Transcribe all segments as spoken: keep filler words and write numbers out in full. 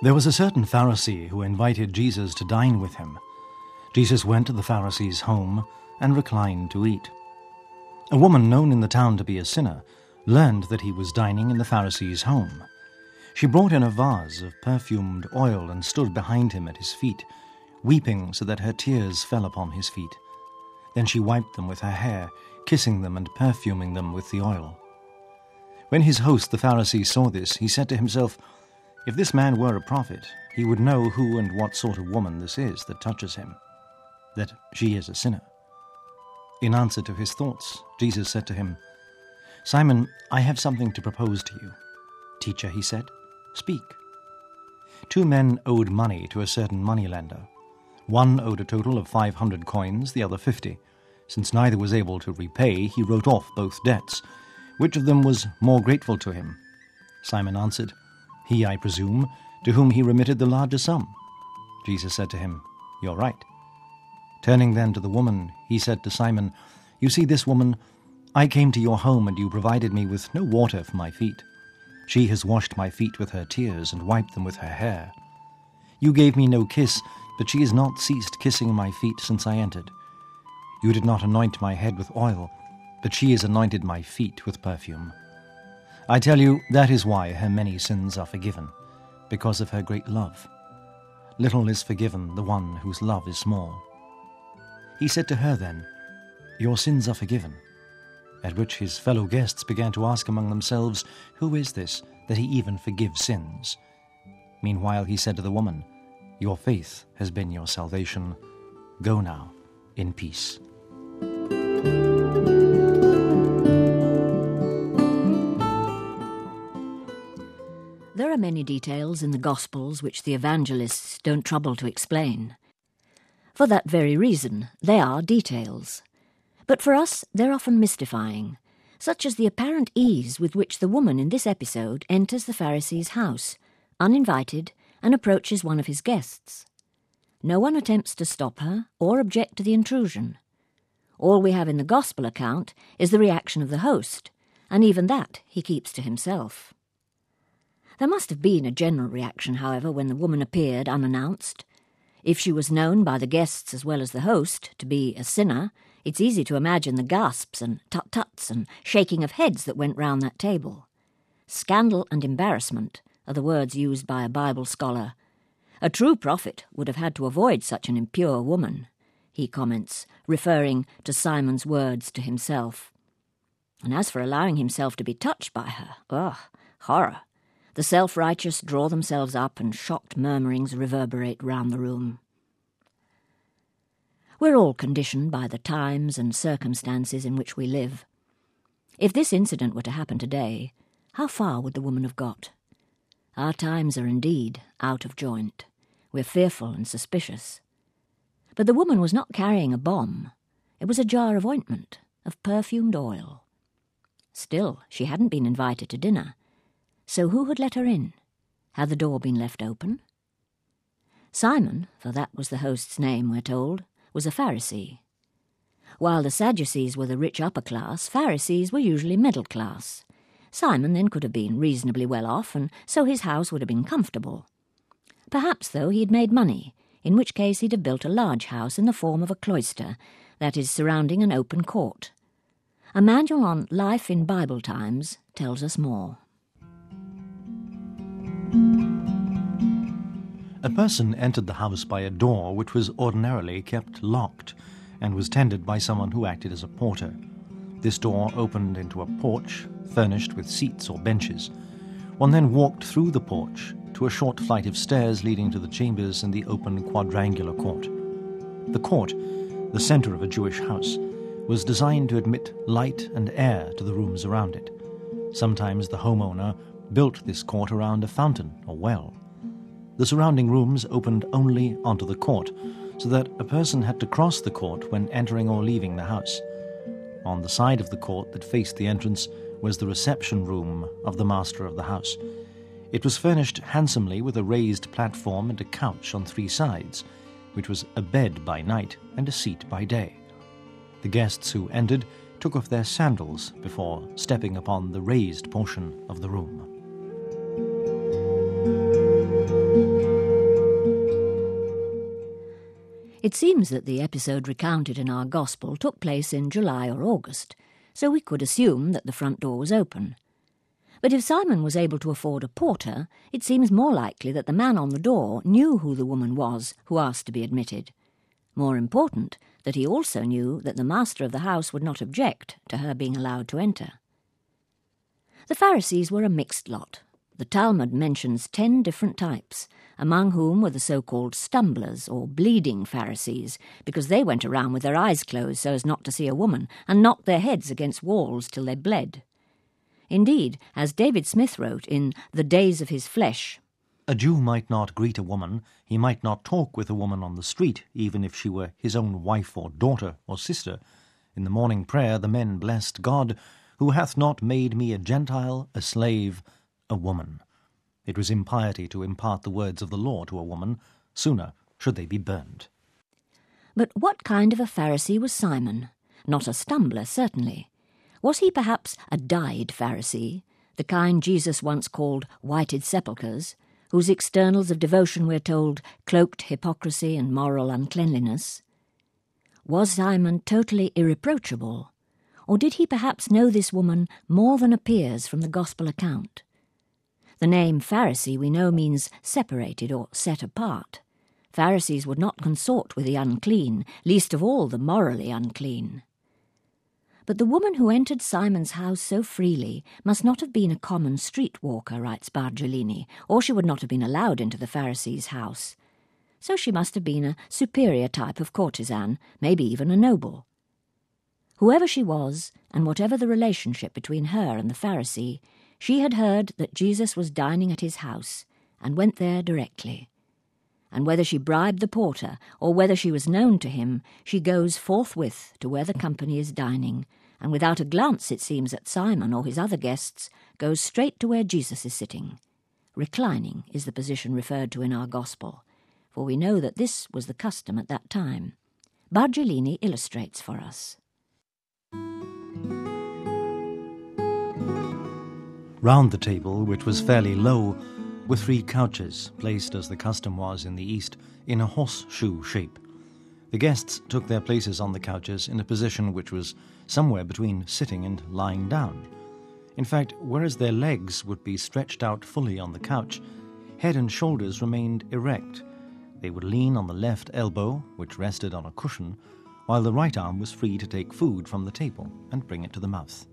There was a certain Pharisee who invited Jesus to dine with him. Jesus went to the Pharisee's home and reclined to eat. A woman known in the town to be a sinner learned that he was dining in the Pharisee's home. She brought in a vase of perfumed oil and stood behind him at his feet, weeping so that her tears fell upon his feet. Then she wiped them with her hair, kissing them and perfuming them with the oil. When his host the Pharisee saw this, he said to himself, "If this man were a prophet, he would know who and what sort of woman this is that touches him, that she is a sinner." In answer to his thoughts, Jesus said to him, "Simon, I have something to propose to you." "Teacher," he said, "speak." Two men owed money to a certain moneylender. One owed a total of five hundred coins, the other fifty. Since neither was able to repay, he wrote off both debts. Which of them was more grateful to him? Simon answered, "He, I presume, to whom he remitted the larger sum." Jesus said to him, "You're right." Turning then to the woman, he said to Simon, "You see this woman? I came to your home and you provided me with no water for my feet. She has washed my feet with her tears and wiped them with her hair. You gave me no kiss, but she has not ceased kissing my feet since I entered. You did not anoint my head with oil, but she has anointed my feet with perfume. I tell you, that is why her many sins are forgiven, because of her great love. Little is forgiven the one whose love is small." He said to her then, "Your sins are forgiven." At which his fellow guests began to ask among themselves, "Who is this, that he even forgives sins?" Meanwhile he said to the woman, "Your faith has been your salvation. Go now in peace." There are many details in the Gospels which the evangelists don't trouble to explain. For that very reason, they are details. But for us, they're often mystifying, such as the apparent ease with which the woman in this episode enters the Pharisee's house, uninvited, and approaches one of his guests. No one attempts to stop her or object to the intrusion. All we have in the Gospel account is the reaction of the host, and even that he keeps to himself. There must have been a general reaction, however, when the woman appeared unannounced. If she was known by the guests as well as the host to be a sinner, it's easy to imagine the gasps and tut-tuts and shaking of heads that went round that table. Scandal and embarrassment are the words used by a Bible scholar. A true prophet would have had to avoid such an impure woman, he comments, referring to Simon's words to himself. And as for allowing himself to be touched by her, ugh, horror. The self-righteous draw themselves up and shocked murmurings reverberate round the room. We're all conditioned by the times and circumstances in which we live. If this incident were to happen today, how far would the woman have got? Our times are indeed out of joint. We're fearful and suspicious. But the woman was not carrying a bomb. It was a jar of ointment, of perfumed oil. Still, she hadn't been invited to dinner. So who had let her in? Had the door been left open? Simon, for that was the host's name, we're told, was a Pharisee. While the Sadducees were the rich upper class, Pharisees were usually middle class. Simon then could have been reasonably well off, and so his house would have been comfortable. Perhaps, though, he had made money, in which case he'd have built a large house in the form of a cloister, that is, surrounding an open court. A manual on life in Bible times tells us more. A person entered the house by a door which was ordinarily kept locked and was tended by someone who acted as a porter. This door opened into a porch furnished with seats or benches. One then walked through the porch to a short flight of stairs leading to the chambers in the open quadrangular court. The court, the center of a Jewish house, was designed to admit light and air to the rooms around it. Sometimes the homeowner built this court around a fountain or well. The surrounding rooms opened only onto the court, so that a person had to cross the court when entering or leaving the house. On the side of the court that faced the entrance was the reception room of the master of the house. It was furnished handsomely with a raised platform and a couch on three sides, which was a bed by night and a seat by day. The guests who entered took off their sandals before stepping upon the raised portion of the room. It seems that the episode recounted in our Gospel took place in July or August, so we could assume that the front door was open. But if Simon was able to afford a porter, it seems more likely that the man on the door knew who the woman was who asked to be admitted. More important, that he also knew that the master of the house would not object to her being allowed to enter. The Pharisees were a mixed lot. The Talmud mentions ten different types, among whom were the so-called stumblers or bleeding Pharisees, because they went around with their eyes closed so as not to see a woman, and knocked their heads against walls till they bled. Indeed, as David Smith wrote in The Days of His Flesh, "A Jew might not greet a woman, he might not talk with a woman on the street, even if she were his own wife or daughter or sister. In the morning prayer the men blessed God, who hath not made me a Gentile, a slave, a woman." It was impiety to impart the words of the law to a woman. Sooner should they be burned. But what kind of a Pharisee was Simon? Not a stumbler, certainly. Was he perhaps a dyed Pharisee, the kind Jesus once called whited sepulchres, whose externals of devotion, we're told, cloaked hypocrisy and moral uncleanliness? Was Simon totally irreproachable? Or did he perhaps know this woman more than appears from the Gospel account? The name Pharisee, we know, means separated or set apart. Pharisees would not consort with the unclean, least of all the morally unclean. But the woman who entered Simon's house so freely must not have been a common street walker, writes Bargellini, or she would not have been allowed into the Pharisee's house. So she must have been a superior type of courtesan, maybe even a noble. Whoever she was, and whatever the relationship between her and the Pharisee, she had heard that Jesus was dining at his house, and went there directly. And whether she bribed the porter, or whether she was known to him, she goes forthwith to where the company is dining, and without a glance, it seems, at Simon or his other guests, goes straight to where Jesus is sitting. Reclining is the position referred to in our Gospel, for we know that this was the custom at that time. Bargellini illustrates for us. Round the table, which was fairly low, were three couches, placed as the custom was in the East, in a horseshoe shape. The guests took their places on the couches in a position which was somewhere between sitting and lying down. In fact, whereas their legs would be stretched out fully on the couch, head and shoulders remained erect. They would lean on the left elbow, which rested on a cushion, while the right arm was free to take food from the table and bring it to the mouth.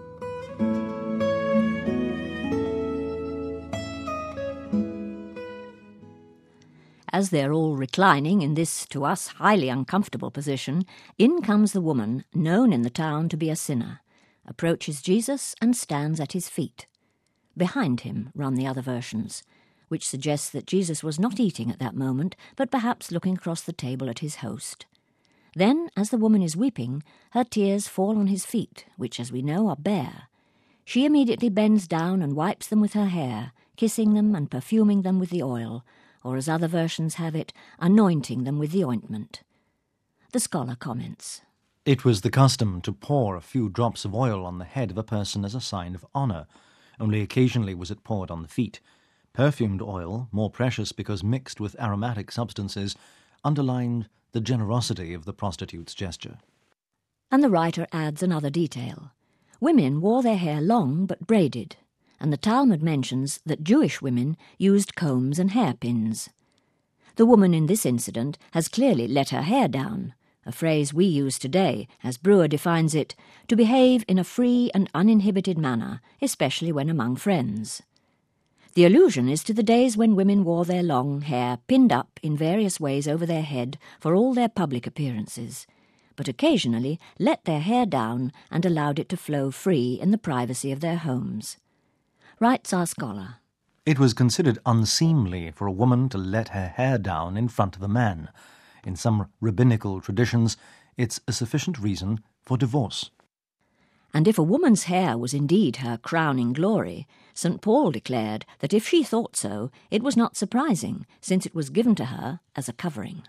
As they're all reclining in this, to us, highly uncomfortable position, in comes the woman, known in the town to be a sinner, approaches Jesus and stands at his feet. Behind him run the other versions, which suggests that Jesus was not eating at that moment, but perhaps looking across the table at his host. Then, as the woman is weeping, her tears fall on his feet, which, as we know, are bare. She immediately bends down and wipes them with her hair, kissing them and perfuming them with the oil, or as other versions have it, anointing them with the ointment. The scholar comments, It was the custom to pour a few drops of oil on the head of a person as a sign of honour. Only occasionally was it poured on the feet. Perfumed oil, more precious because mixed with aromatic substances, underlined the generosity of the prostitute's gesture. And the writer adds another detail. Women wore their hair long but braided, and the Talmud mentions that Jewish women used combs and hairpins. The woman in this incident has clearly let her hair down, a phrase we use today, as Brewer defines it, to behave in a free and uninhibited manner, especially when among friends. The allusion is to the days when women wore their long hair pinned up in various ways over their head for all their public appearances, but occasionally let their hair down and allowed it to flow free in the privacy of their homes. Writes our scholar, It was considered unseemly for a woman to let her hair down in front of a man. In some rabbinical traditions, it's a sufficient reason for divorce. And if a woman's hair was indeed her crowning glory, Saint Paul declared that if she thought so, it was not surprising, since it was given to her as a covering.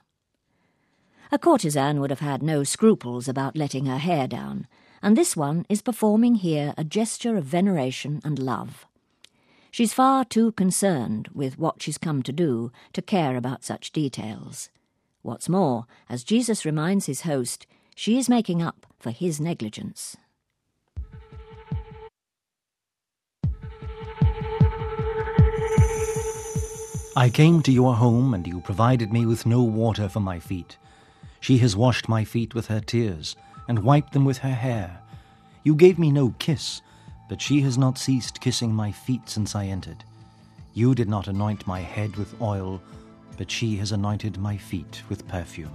A courtesan would have had no scruples about letting her hair down, and this one is performing here a gesture of veneration and love. She's far too concerned with what she's come to do to care about such details. What's more, as Jesus reminds his host, she is making up for his negligence. I came to your home, and you provided me with no water for my feet. She has washed my feet with her tears, and wiped them with her hair. You gave me no kiss, but she has not ceased kissing my feet since I entered. You did not anoint my head with oil, but she has anointed my feet with perfume.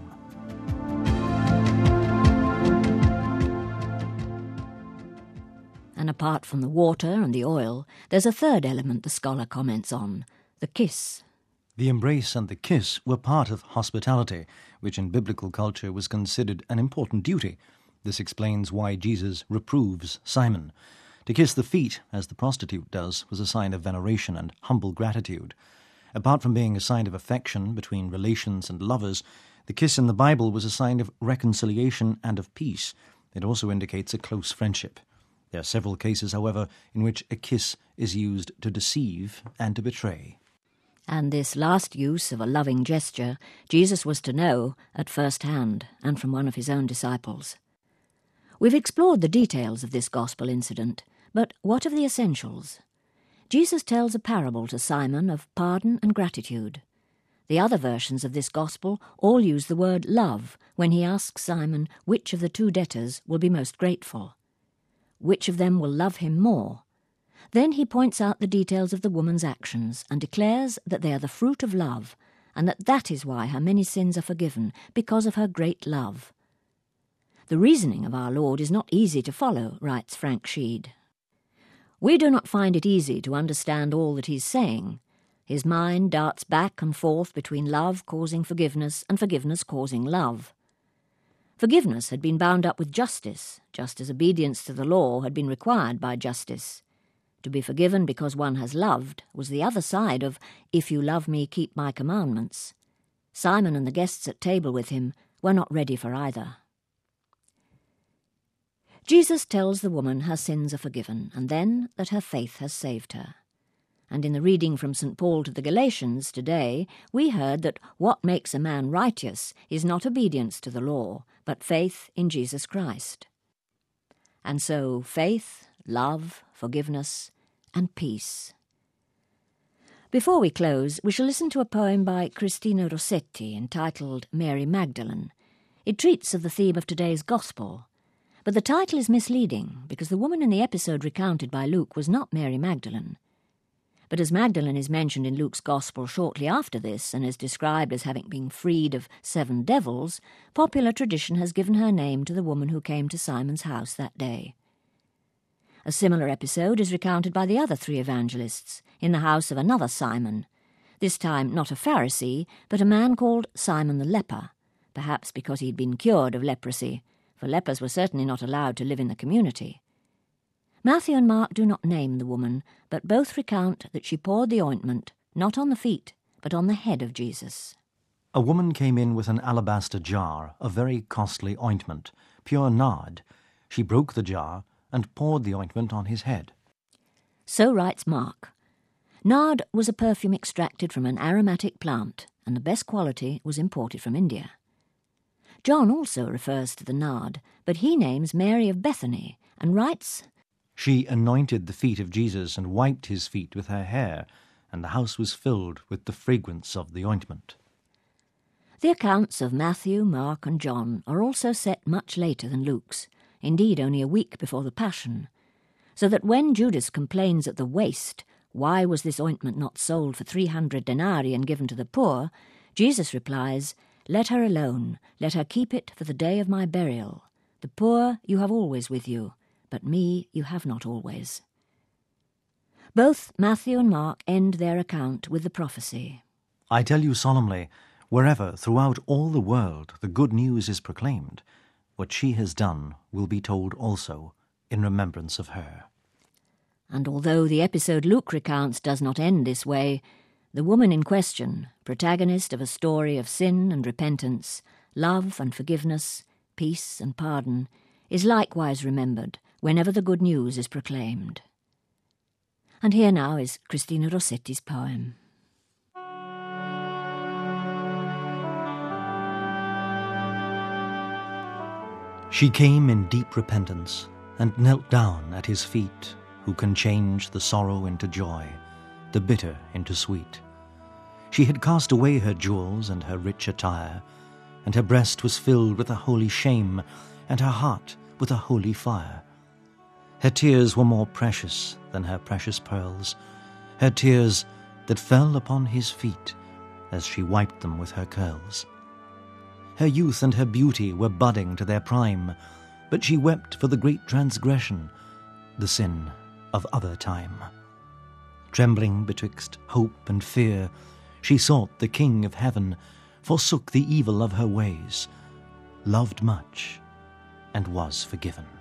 And apart from the water and the oil, there's a third element the scholar comments on, the kiss. The embrace and the kiss were part of hospitality, which in biblical culture was considered an important duty. This explains why Jesus reproves Simon. To kiss the feet, as the prostitute does, was a sign of veneration and humble gratitude. Apart from being a sign of affection between relations and lovers, the kiss in the Bible was a sign of reconciliation and of peace. It also indicates a close friendship. There are several cases, however, in which a kiss is used to deceive and to betray. And this last use of a loving gesture Jesus was to know at first hand and from one of his own disciples. We've explored the details of this gospel incident, but what of the essentials? Jesus tells a parable to Simon of pardon and gratitude. The other versions of this gospel all use the word love when he asks Simon which of the two debtors will be most grateful. Which of them will love him more? Then he points out the details of the woman's actions and declares that they are the fruit of love, and that that is why her many sins are forgiven, because of her great love. The reasoning of our Lord is not easy to follow, writes Frank Sheed. We do not find it easy to understand all that he's saying. His mind darts back and forth between love causing forgiveness and forgiveness causing love. Forgiveness had been bound up with justice, just as obedience to the law had been required by justice. To be forgiven because one has loved was the other side of, if you love me, keep my commandments. Simon and the guests at table with him were not ready for either. Jesus tells the woman her sins are forgiven, and then that her faith has saved her. And in the reading from Saint Paul to the Galatians today, we heard that what makes a man righteous is not obedience to the law, but faith in Jesus Christ. And so faith, love, forgiveness, and peace. Before we close, we shall listen to a poem by Cristina Rossetti entitled Mary Magdalene. It treats of the theme of today's Gospel, but the title is misleading because the woman in the episode recounted by Luke was not Mary Magdalene. But as Magdalene is mentioned in Luke's Gospel shortly after this and is described as having been freed of seven devils, popular tradition has given her name to the woman who came to Simon's house that day. A similar episode is recounted by the other three evangelists in the house of another Simon, this time not a Pharisee, but a man called Simon the leper, perhaps because he had been cured of leprosy, for lepers were certainly not allowed to live in the community. Matthew and Mark do not name the woman, but both recount that she poured the ointment not on the feet, but on the head of Jesus. A woman came in with an alabaster jar of very costly ointment, pure nard. She broke the jar and poured the ointment on his head. So writes Mark. Nard was a perfume extracted from an aromatic plant, and the best quality was imported from India. John also refers to the nard, but he names Mary of Bethany and writes, She anointed the feet of Jesus and wiped his feet with her hair, and the house was filled with the fragrance of the ointment. The accounts of Matthew, Mark, and John are also set much later than Luke's, indeed only a week before the Passion, so that when Judas complains at the waste, why was this ointment not sold for three hundred denarii and given to the poor, Jesus replies, Let her alone, let her keep it for the day of my burial. The poor you have always with you, but me you have not always. Both Matthew and Mark end their account with the prophecy. I tell you solemnly, wherever throughout all the world the good news is proclaimed, what she has done will be told also in remembrance of her. And although the episode Luke recounts does not end this way, the woman in question, protagonist of a story of sin and repentance, love and forgiveness, peace and pardon, is likewise remembered whenever the good news is proclaimed. And here now is Cristina Rossetti's poem. She came in deep repentance, and knelt down at his feet, who can change the sorrow into joy, the bitter into sweet. She had cast away her jewels and her rich attire, and her breast was filled with a holy shame, and her heart with a holy fire. Her tears were more precious than her precious pearls, her tears that fell upon his feet as she wiped them with her curls. Her youth and her beauty were budding to their prime, but she wept for the great transgression, the sin of other time. Trembling betwixt hope and fear, she sought the King of heaven, forsook the evil of her ways, loved much, and was forgiven.